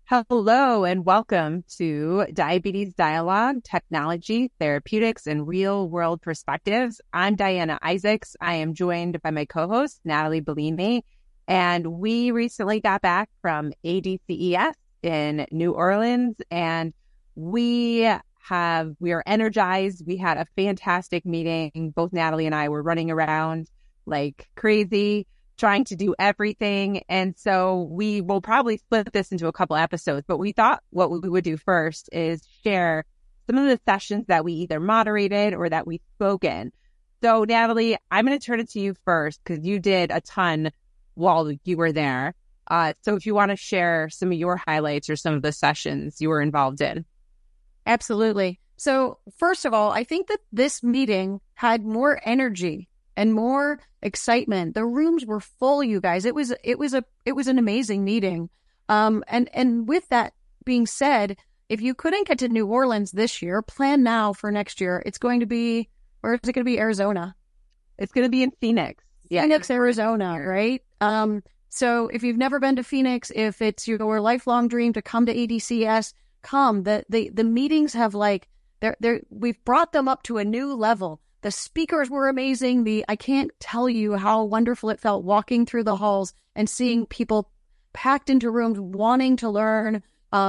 Hello and welcome to Diabetes Dialogue, Technology, Therapeutics, and Real-World Perspectives. I'm Diana Isaacs. I am joined by my co-host, Natalie Bellini, and we recently got back from ADCES in New Orleans, and we are energized. We had a fantastic meeting. Both Natalie and I were running around like crazy, trying to do everything. And so we will probably split this into a couple episodes, but we thought what we would do first is share some of the sessions that we either moderated or that we spoke in. So Natalie, I'm going to turn it to you first because you did a ton while you were there. So if you want to share some of your highlights or some of the sessions you were involved in. Absolutely. So first of all, I think that this meeting had more energy and more excitement. The rooms were full, you guys. It was an amazing meeting. And with that being said, if you couldn't get to New Orleans this year, plan now for next year. It's going to be, or is it going to be Arizona? It's going to be in Phoenix. Yeah. Phoenix, Arizona, right? So if you've never been to Phoenix, if it's your lifelong dream to come to ADCS, come. The meetings have we've brought them up to a new level. The speakers were amazing. I can't tell you how wonderful it felt walking through the halls and seeing people packed into rooms wanting to learn.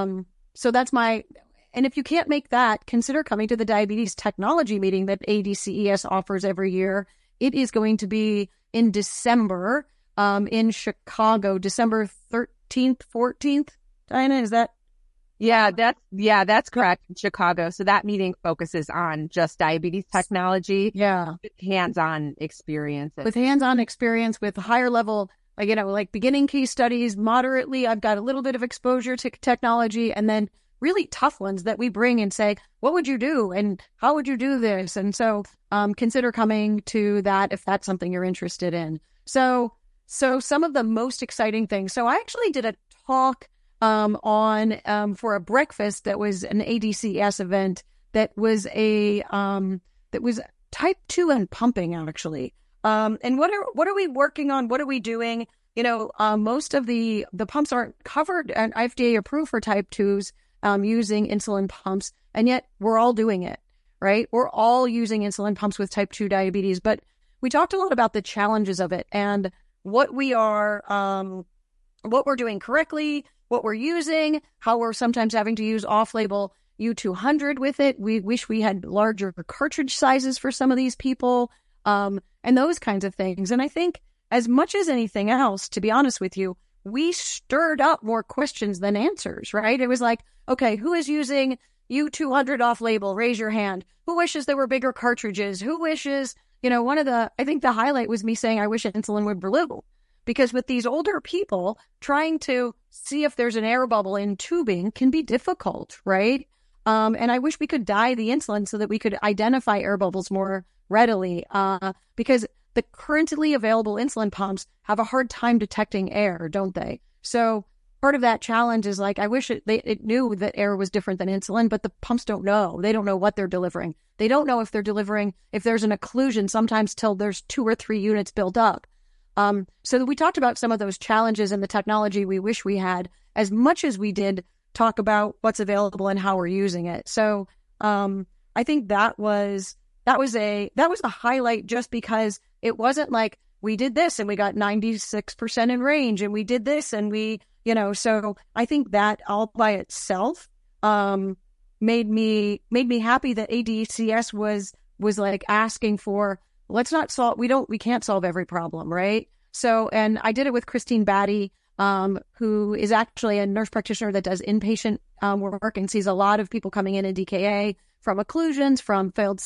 So that's and if you can't make that, consider coming to the Diabetes Technology meeting that ADCES offers every year. It is going to be in December, in Chicago, December 13th, 14th. Diana, is that? Yeah, that's correct. In Chicago. So that meeting focuses on just diabetes technology. Yeah. With hands-on experience. With hands-on experience, with higher level, like beginning case studies, moderately. I've got a little bit of exposure to technology, and then really tough ones that we bring and say, what would you do? And how would you do this? And so consider coming to that if that's something you're interested in. So some of the most exciting things. So I actually did a talk for a breakfast that was an ADCS event that was type 2 and pumping actually. And what are we working on? What are we doing? Most of the pumps aren't covered and FDA approved for type 2s using insulin pumps, and yet we're all doing it, right? We're all using insulin pumps with type 2 diabetes, but we talked a lot about the challenges of it and what we're doing correctly, what we're using, how we're sometimes having to use off-label U200 with it. We wish we had larger cartridge sizes for some of these people, and those kinds of things. And I think as much as anything else, to be honest with you, we stirred up more questions than answers, right? It was like, okay, who is using U200 off-label? Raise your hand. Who wishes there were bigger cartridges? Who wishes, I think the highlight was me saying, I wish insulin would blue. Because with these older people, trying to see if there's an air bubble in tubing can be difficult, right? And I wish we could dye the insulin so that we could identify air bubbles more readily, because the currently available insulin pumps have a hard time detecting air, don't they? So part of that challenge is I wish it knew that air was different than insulin, but the pumps don't know. They don't know what they're delivering. They don't know if there's an occlusion sometimes till there's 2 or 3 units built up. So we talked about some of those challenges and the technology we wish we had as much as we did talk about what's available and how we're using it. So I think that was a highlight just because it wasn't like we did this and we got 96% in range and we did this and so I think that all by itself made me happy that ADCS was like asking for, let's not solve, we can't solve every problem, right? So, and I did it with Christine Batty, who is actually a nurse practitioner that does inpatient work and sees a lot of people coming in DKA from occlusions, from failed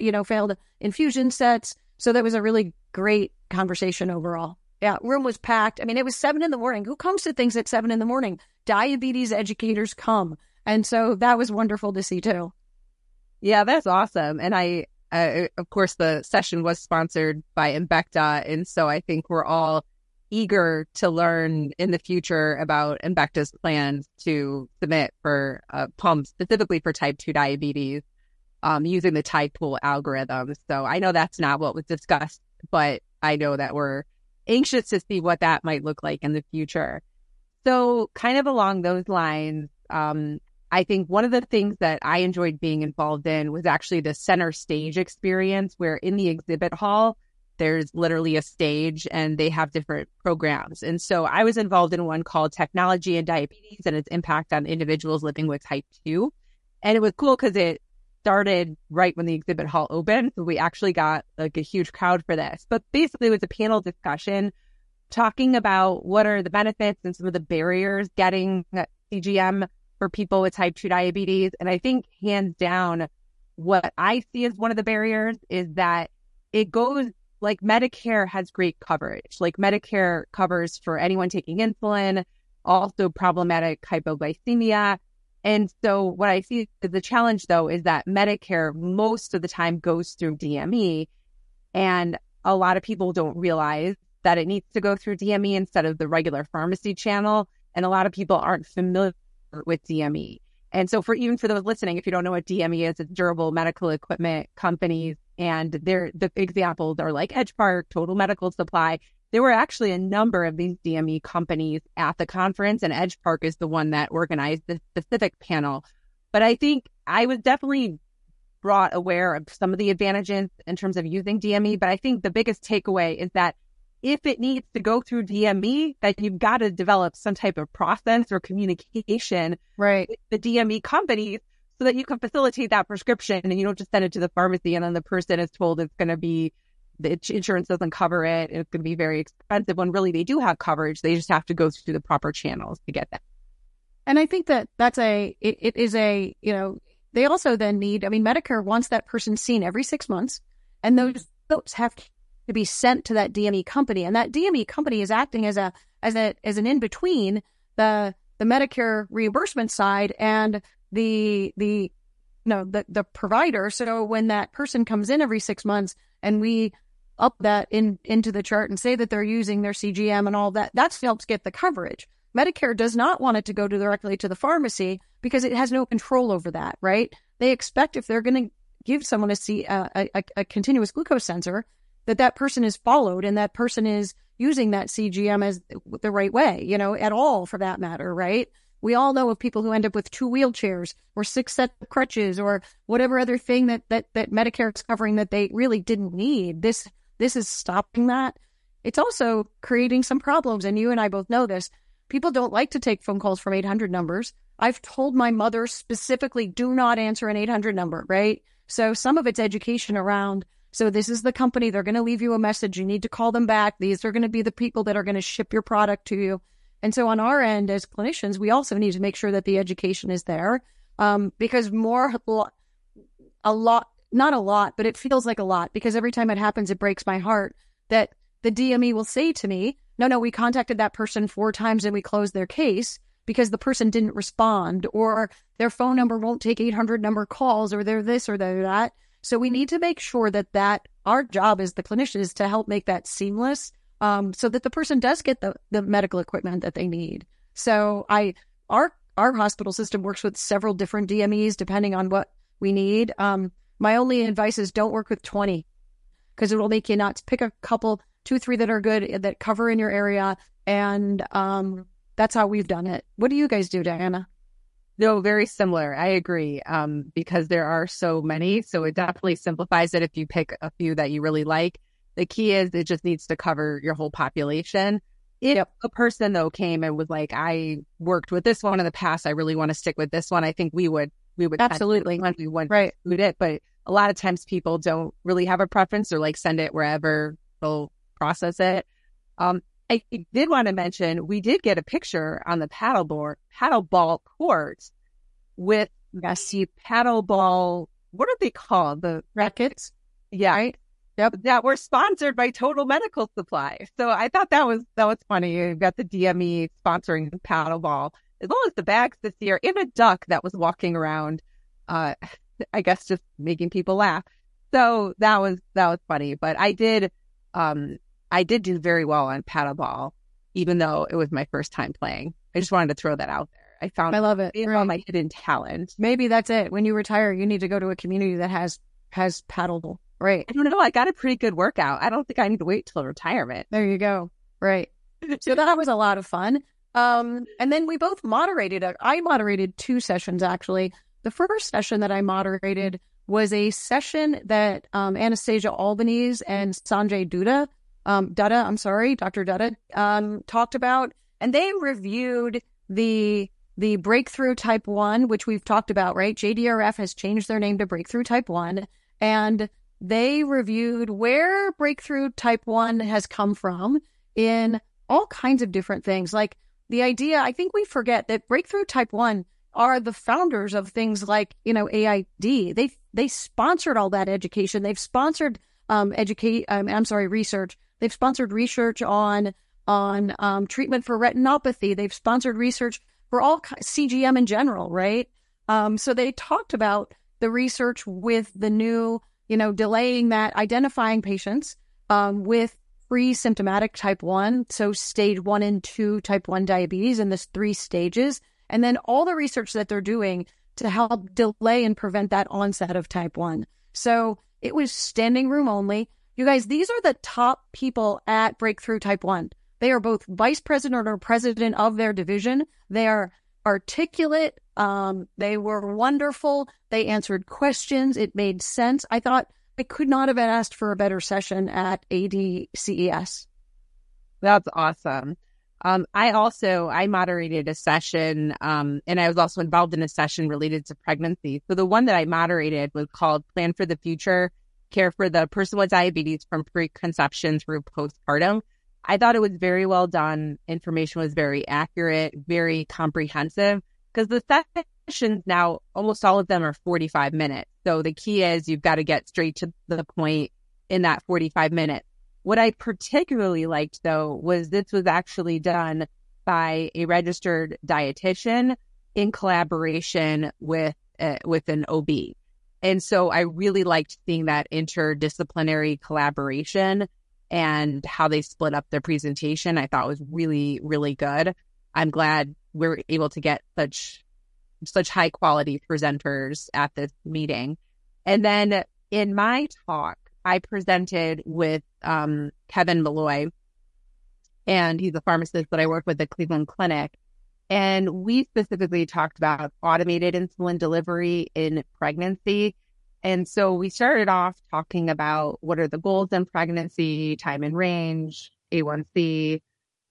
infusion sets. So that was a really great conversation overall. Yeah, room was packed. I mean, it was 7 a.m. Who comes to things at 7 a.m? Diabetes educators come. And so that was wonderful to see too. Yeah, that's awesome. And of course, the session was sponsored by Embecta, and so I think we're all eager to learn in the future about Embecta's plans to submit for pumps specifically for type 2 diabetes using the Tidepool algorithm. So I know that's not what was discussed, but I know that we're anxious to see what that might look like in the future. So kind of along those lines, I think one of the things that I enjoyed being involved in was actually the center stage experience, where in the exhibit hall, there's literally a stage and they have different programs. And so I was involved in one called Technology and Diabetes and its Impact on Individuals Living with Type 2. And it was cool because it started right when the exhibit hall opened. So we actually got like a huge crowd for this. But basically it was a panel discussion talking about what are the benefits and some of the barriers getting CGM for people with type 2 diabetes. And I think hands down, what I see as one of the barriers is that it goes like Medicare has great coverage. Like Medicare covers for anyone taking insulin, also problematic hypoglycemia. And so what I see as the challenge, though, is that Medicare most of the time goes through DME. And a lot of people don't realize that it needs to go through DME instead of the regular pharmacy channel. And a lot of people aren't familiar with DME. And so for those listening, if you don't know what DME is, it's durable medical equipment companies. And the examples are like Edgepark, Total Medical Supply. There were actually a number of these DME companies at the conference, and Edgepark is the one that organized the specific panel. But I think I was definitely brought aware of some of the advantages in terms of using DME. But I think the biggest takeaway is that if it needs to go through DME, that you've got to develop some type of process or communication with the DME companies so that you can facilitate that prescription and you don't just send it to the pharmacy and then the person is told it's going to be, the insurance doesn't cover it, and it's going to be very expensive, when really they do have coverage. They just have to go through the proper channels to get that. And I think that it is a, they also then need, Medicare wants that person seen every 6 months, and those notes have to be sent to that DME company. And that DME company is acting as an in-between the Medicare reimbursement side and the provider. So when that person comes in every 6 months and we up that into the chart and say that they're using their CGM and all that, that helps get the coverage. Medicare does not want it to go directly to the pharmacy because it has no control over that, right? They expect if they're going to give someone a continuous glucose sensor, that person is followed and that person is using that CGM as the right way, at all for that matter, right? We all know of people who end up with 2 wheelchairs or 6 sets of crutches or whatever other thing that Medicare is covering that they really didn't need. This is stopping that. It's also creating some problems, and you and I both know this. People don't like to take phone calls from 800 numbers. I've told my mother specifically, do not answer an 800 number, right? So some of it's education around, so this is the company, they're going to leave you a message, you need to call them back. These are going to be the people that are going to ship your product to you. And so on our end as clinicians, we also need to make sure that the education is there, because not a lot, but it feels like a lot, because every time it happens, it breaks my heart that the DME will say to me, no, we contacted that person 4 times and we closed their case because the person didn't respond, or their phone number won't take 800 number calls, or they're this or they're that. So we need to make sure that our job as the clinician is to help make that seamless, so that the person does get the medical equipment that they need. So our hospital system works with several different DMEs depending on what we need. My only advice is don't work with 20 because it will make you nuts. Pick a couple, 2, 3 that are good, that cover in your area. And that's how we've done it. What do you guys do, Diana? No, very similar. I agree. Because there are so many. So it definitely simplifies it if you pick a few that you really like. The key is it just needs to cover your whole population. If a person, though, came and was like, I worked with this one in the past, I really want to stick with this one, I think we would absolutely when we wouldn't include it. But a lot of times people don't really have a preference, or like send it wherever they'll process it. I did want to mention, we did get a picture on the paddleball court with the paddleball, what are they called? The rackets? Yeah. Right? Yep. That were sponsored by Total Medical Supply. So I thought that was funny. You've got the DME sponsoring the paddleball, as well as the bags this year, and a duck that was walking around, I guess just making people laugh. So that was funny. But I did do very well on paddleball, even though it was my first time playing. I just wanted to throw that out there. I love it. It's my hidden talent. Maybe that's it. When you retire, you need to go to a community that has paddleball. Right. I don't know. I got a pretty good workout. I don't think I need to wait till retirement. There you go. Right. So that was a lot of fun. And then we both moderated. I moderated 2 sessions, actually. The first session that I moderated was a session that Anastasia Albanese and Sanjay Dutta, Dr. Dutta, talked about. And they reviewed the Breakthrough Type 1, which we've talked about, right? JDRF has changed their name to Breakthrough Type 1. And they reviewed where Breakthrough Type 1 has come from in all kinds of different things. Like the idea, I think we forget that Breakthrough Type 1 are the founders of things like, AID. They sponsored all that education. They've sponsored research. They've sponsored research on treatment for retinopathy. They've sponsored research for all CGM in general, right? So they talked about the research with the new, delaying that, identifying patients with pre-symptomatic type 1, so stage 1 and 2 type 1 diabetes in this 3 stages, and then all the research that they're doing to help delay and prevent that onset of type 1. So it was standing room only. You guys, these are the top people at Breakthrough Type 1. They are both vice president or president of their division. They are articulate. They were wonderful. They answered questions. It made sense. I thought I could not have asked for a better session at ADCES. That's awesome. I moderated a session, and I was also involved in a session related to pregnancy. So the one that I moderated was called Plan for the Future, Care for the Person with Diabetes from Preconception through Postpartum. I thought it was very well done. Information was very accurate, very comprehensive, because the sessions now, almost all of them are 45 minutes. So the key is you've got to get straight to the point in that 45 minutes. What I particularly liked, though, was this was actually done by a registered dietitian in collaboration with an OB. And so I really liked seeing that interdisciplinary collaboration and how they split up their presentation. I thought was really, really good. I'm glad we're able to get such high quality presenters at this meeting. And then in my talk, I presented with Kevin Malloy, and he's a pharmacist that I work with at Cleveland Clinic. And we specifically talked about automated insulin delivery in pregnancy. And so we started off talking about what are the goals in pregnancy, time in range, A1C,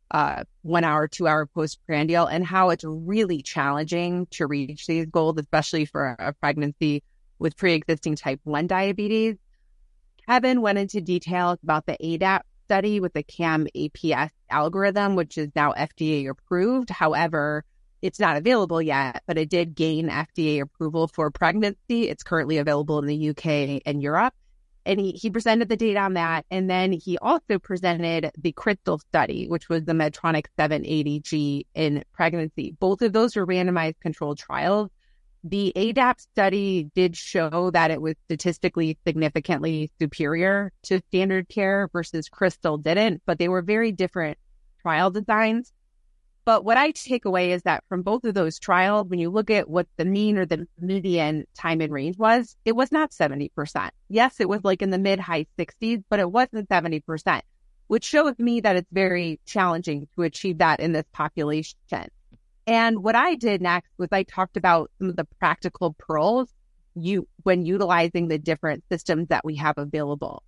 1 hour, 2 hour postprandial, and how it's really challenging to reach these goals, especially for a pregnancy with pre-existing type 1 diabetes. Kevin went into details about the ADAPT study with the CAM-APS algorithm, which is now FDA approved. However, it's not available yet, but it did gain FDA approval for pregnancy. It's currently available in the UK and Europe. And he presented the data on that. And then he also presented the CRYSTAL study, which was the Medtronic 780G in pregnancy. Both of those were randomized controlled trials. The ADAPT study did show that it was statistically significantly superior to standard care versus CRYSTAL didn't, but they were very different trial designs. But what I take away is that from both of those trials, when you look at what the mean or the median time in range was, it was not 70%. Yes, it was like in the mid-high 60s, but it wasn't 70%, which shows me that it's very challenging to achieve that in this population. And what I did next was I talked about some of the practical pearls when utilizing the different systems that we have available.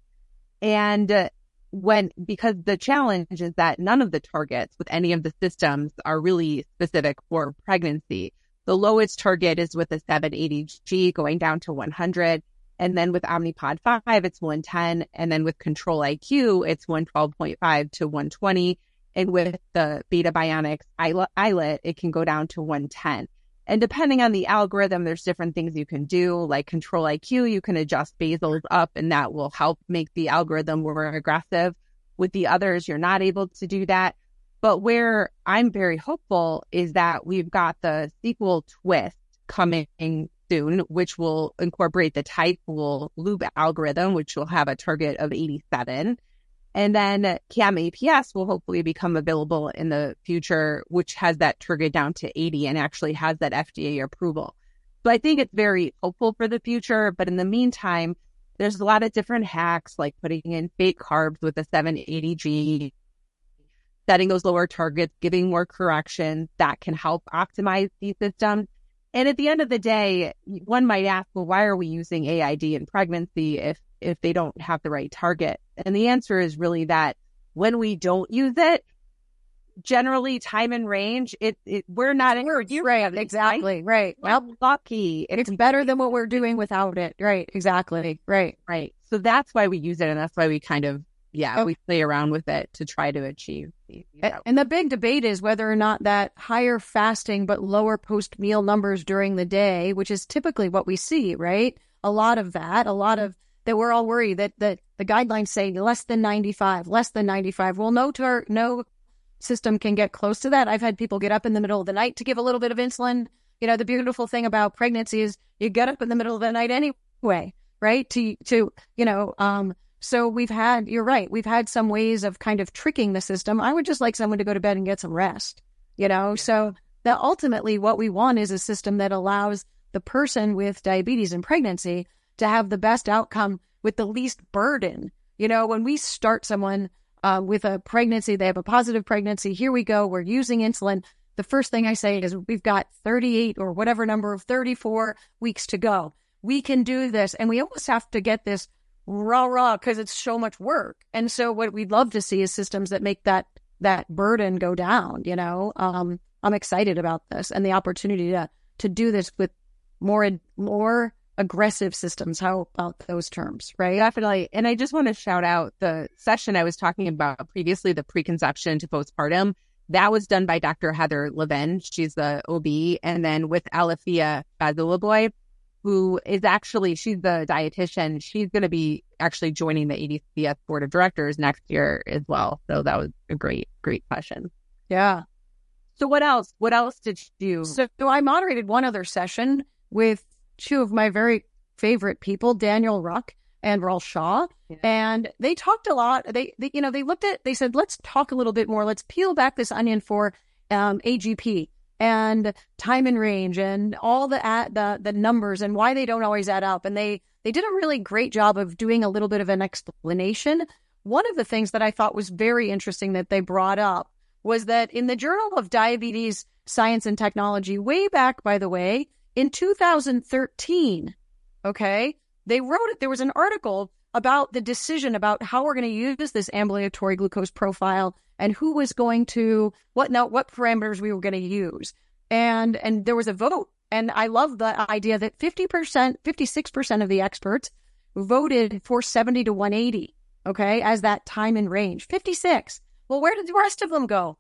And because the challenge is that none of the targets with any of the systems are really specific for pregnancy. The lowest target is with the 780G going down to 100. And then with Omnipod 5, it's 110. And then with Control IQ, it's 112.5 to 120. And with the Beta Bionics iLet, it can go down to 110. And depending on the algorithm, there's different things you can do, like Control IQ, you can adjust basals up, and that will help make the algorithm more aggressive. With the others, you're not able to do that. But where I'm very hopeful is that we've got the Sequel Twist coming soon, which will incorporate the Tidepool loop algorithm, which will have a target of 87. And then CAM-APS will hopefully become available in the future, which has that target down to 80 and actually has that FDA approval. So I think it's very hopeful for the future. But in the meantime, there's a lot of different hacks like putting in fake carbs with the 780G. setting those lower targets, giving more corrections that can help optimize these systems. And at the end of the day, one might ask, well, why are we using AID in pregnancy if they don't have the right target? And the answer is really that when we don't use it, generally time and range, we're not in. Right, exactly. Right. Well, lucky. It's better than what we're doing without it. Right, exactly. Right. So that's why we use it. And that's why we kind of, we play around with it to try to achieve. And the big debate is whether or not that higher fasting but lower post-meal numbers during the day, which is typically what we see, right? A lot of that we're all worried that the guidelines say less than 95. Well, no system can get close to that. I've had people get up in the middle of the night to give a little bit of insulin. You know, the beautiful thing about pregnancy is you get up in the middle of the night anyway, right? So you're right. We've had some ways of kind of tricking the system. I would just like someone to go to bed and get some rest, so that ultimately what we want is a system that allows the person with diabetes and pregnancy to have the best outcome with the least burden. When we start someone with a pregnancy, they have a positive pregnancy. Here we go. We're using insulin. The first thing I say is we've got 38 or whatever number of 34 weeks to go. We can do this. And we almost have to get this rah because it's so much work. And so what we'd love to see is systems that make that burden go down. I'm excited about this and the opportunity to do this with more aggressive systems. How about those terms, right? Definitely. And I just want to shout out the session I was talking about previously, the preconception to postpartum. That was done by Dr. Heather Levin. She's the OB. And then with Alafia Bazulaboy, who is she's the dietitian. She's going to be actually joining the ADCS board of directors next year as well. So that was a great session. Yeah. So what else? What else did you do? So I moderated one other session with two of my very favorite people, Daniel Ruck and Raul Shaw. Yeah. And they talked a lot. They said, let's talk a little bit more. Let's peel back this onion for AGP and time and range and all the numbers and why they don't always add up. And they did a really great job of doing a little bit of an explanation. One of the things that I thought was very interesting that they brought up was that in the Journal of Diabetes Science and Technology, way back, by the way, in 2013, they wrote it. There was an article about the decision about how we're going to use this ambulatory glucose profile and who was going to, what parameters we were going to use. And there was a vote. And I love the idea that 56% of the experts voted for 70 to 180, as that time and range. 56. Well, where did the rest of them go?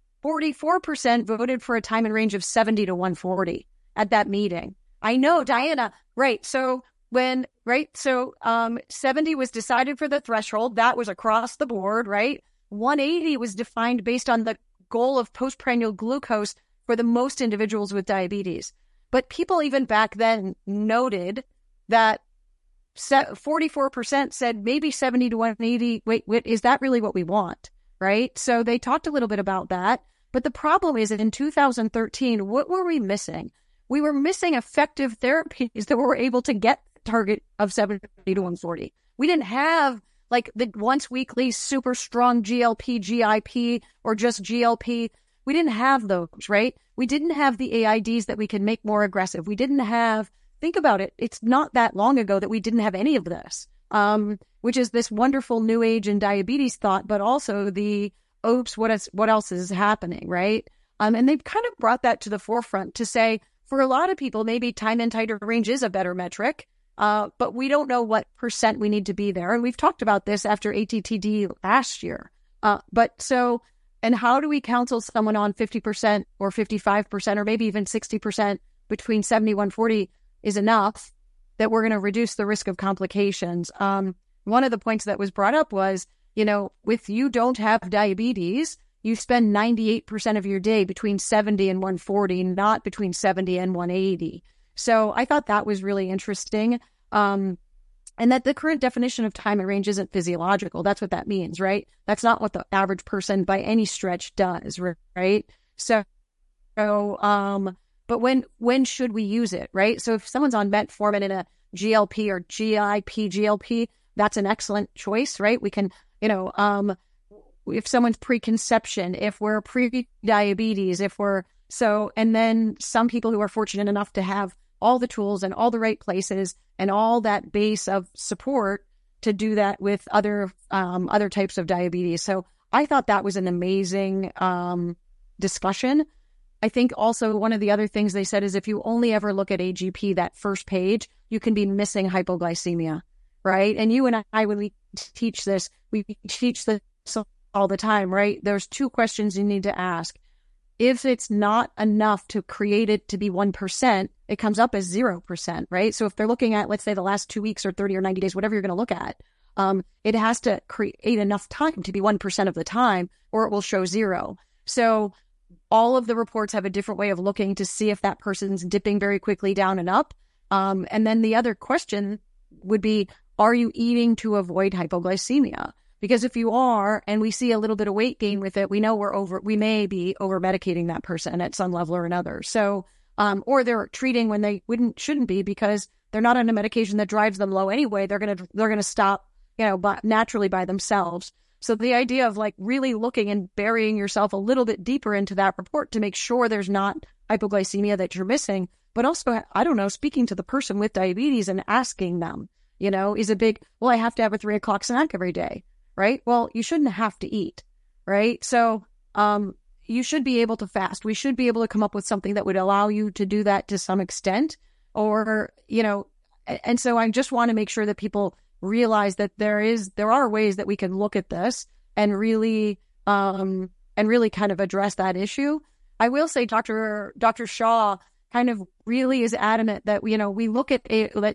44% voted for a time and range of 70 to 140 at that meeting. I know, Diana. Right. So 70 was decided for the threshold. That was across the board, right? 180 was defined based on the goal of postprandial glucose for the most individuals with diabetes. But people even back then noted that 44% said maybe 70 to 180. Wait, is that really what we want? Right? So they talked a little bit about that. But the problem is that in 2013, what were we missing? We were missing effective therapies that were able to get the target of 70 to 140. We didn't have like the once weekly super strong GLP, GIP, or just GLP. We didn't have those, right? We didn't have the AIDs that we could make more aggressive. We didn't have, think about it, it's not that long ago that we didn't have any of this, which is this wonderful new age in diabetes thought, but also the, oops, what else is happening, right? And they've kind of brought that to the forefront to say, for a lot of people, maybe time and tighter range is a better metric, but we don't know what percent we need to be there. And we've talked about this after ATTD last year. And how do we counsel someone on 50% or 55% or maybe even 60% between 70 and 140 is enough that we're going to reduce the risk of complications? One of the points that was brought up was, if you don't have diabetes, you spend 98% of your day between 70 and 140, not between 70 and 180. So I thought that was really interesting. And that the current definition of time and range isn't physiological. That's what that means, right? That's not what the average person by any stretch does, right? But when should we use it, right? So if someone's on metformin in a GLP or GIP, GLP, that's an excellent choice, right? We can, if someone's preconception, if we're pre-diabetes, and then some people who are fortunate enough to have all the tools and all the right places and all that base of support to do that with other types of diabetes. So I thought that was an amazing discussion. I think also one of the other things they said is if you only ever look at AGP, that first page, you can be missing hypoglycemia, right? And you and I, when we teach this all the time, right? There's two questions you need to ask. If it's not enough to create it to be 1%, it comes up as 0%, right? So if they're looking at, let's say, the last 2 weeks or 30 or 90 days, whatever you're going to look at, it has to create enough time to be 1% of the time, or it will show 0. So all of the reports have a different way of looking to see if that person's dipping very quickly down and up. And then the other question would be, are you eating to avoid hypoglycemia? Because if you are, and we see a little bit of weight gain with it, we know we may be over medicating that person at some level or another. So, or they're treating when they shouldn't be, because they're not on a medication that drives them low anyway. They're gonna stop, naturally by themselves. So the idea of like really looking and burying yourself a little bit deeper into that report to make sure there's not hypoglycemia that you're missing, but also, I don't know, speaking to the person with diabetes and asking them, is a big, well, I have to have a 3 o'clock snack every day. Right? Well, you shouldn't have to eat, right? So you should be able to fast. We should be able to come up with something that would allow you to do that to some extent, or, and so I just want to make sure that people realize that there are ways that we can look at this and really kind of address that issue. I will say Dr. Shaw kind of really is adamant that, we look at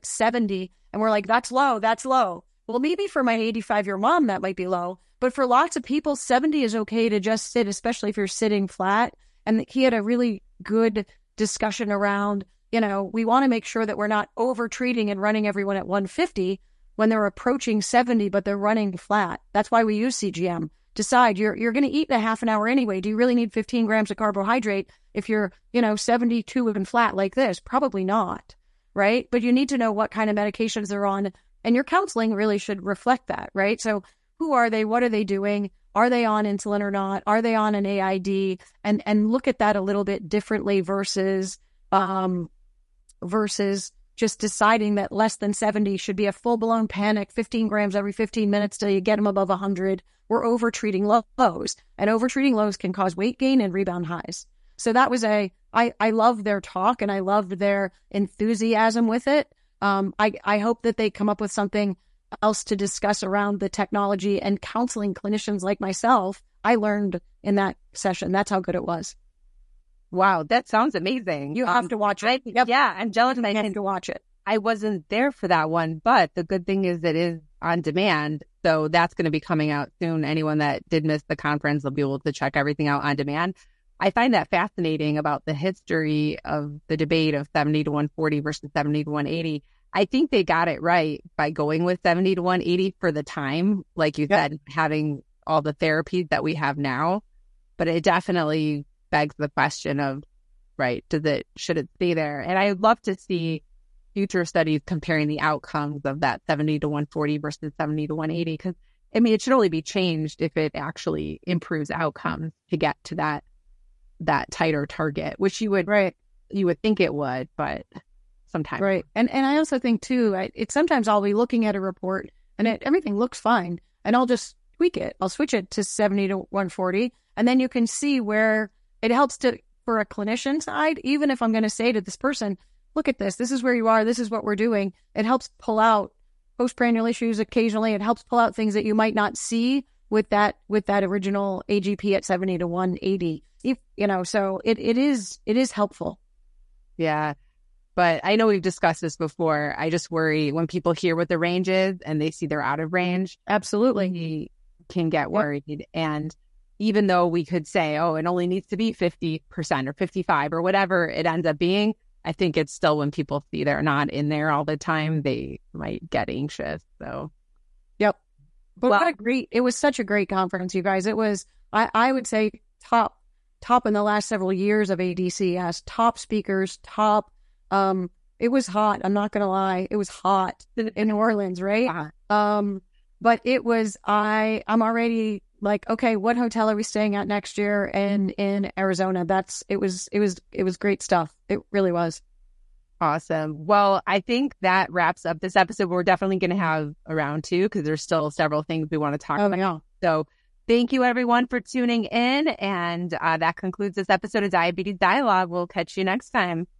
70 and we're like, that's low. Well, maybe for my 85-year mom, that might be low. But for lots of people, 70 is okay to just sit, especially if you're sitting flat. And he had a really good discussion around, we want to make sure that we're not over-treating and running everyone at 150 when they're approaching 70, but they're running flat. That's why we use CGM. Decide, you're going to eat in a half an hour anyway. Do you really need 15 grams of carbohydrate if you're, 72 and flat like this? Probably not, right? But you need to know what kind of medications they're on. And your counseling really should reflect that, right? So who are they? What are they doing? Are they on insulin or not? Are they on an AID? And look at that a little bit differently versus just deciding that less than 70 should be a full-blown panic, 15 grams every 15 minutes till you get them above 100. We're over-treating lows. And over-treating lows can cause weight gain and rebound highs. So that was I loved their talk and I loved their enthusiasm with it. I hope that they come up with something else to discuss around the technology and counseling clinicians like myself. I learned in that session. That's how good it was. Wow, that sounds amazing. You have to watch it. Yep. Yeah, I'm jealous. I have to watch it. I wasn't there for that one, but the good thing is it is on demand. So that's going to be coming out soon. Anyone that did miss the conference will be able to check everything out on demand. I find that fascinating about the history of the debate of 70 to 140 versus 70 to 180. I think they got it right by going with 70 to 180 for the time, like you said, having all the therapies that we have now. But it definitely begs the question of, right, should it stay there? And I'd love to see future studies comparing the outcomes of that 70 to 140 versus 70 to 180, because it should only be changed if it actually improves outcomes to get to that tighter target, which you would think it would, but sometimes. Right. And I also think too, sometimes I'll be looking at a report and everything looks fine and I'll just tweak it. I'll switch it to 70 to 140. And then you can see where it helps for a clinician side, even if I'm going to say to this person, look at this is where you are. This is what we're doing. It helps pull out postprandial issues occasionally. It helps pull out things that you might not see with that original AGP at 70 to 180. So it is helpful. Yeah. But I know we've discussed this before. I just worry when people hear what the range is and they see they're out of range. Absolutely. They can get worried. Yep. And even though we could say, oh, it only needs to be 50% or 55 or whatever it ends up being, I think it's still when people see they're not in there all the time, they might get anxious. So, yep. But it was such a great conference, you guys. It was, I would say, top in the last several years of ADCS, top speakers, top. It was hot. I'm not going to lie. It was hot in New Orleans, right? Uh-huh. But it was, I'm already like, okay, what hotel are we staying at next year in Arizona? It was great stuff. It really was. Awesome. Well, I think that wraps up this episode. We're definitely going to have a round 2 because there's still several things we want to talk about. Yeah. So thank you everyone for tuning in. And that concludes this episode of Diabetes Dialogue. We'll catch you next time.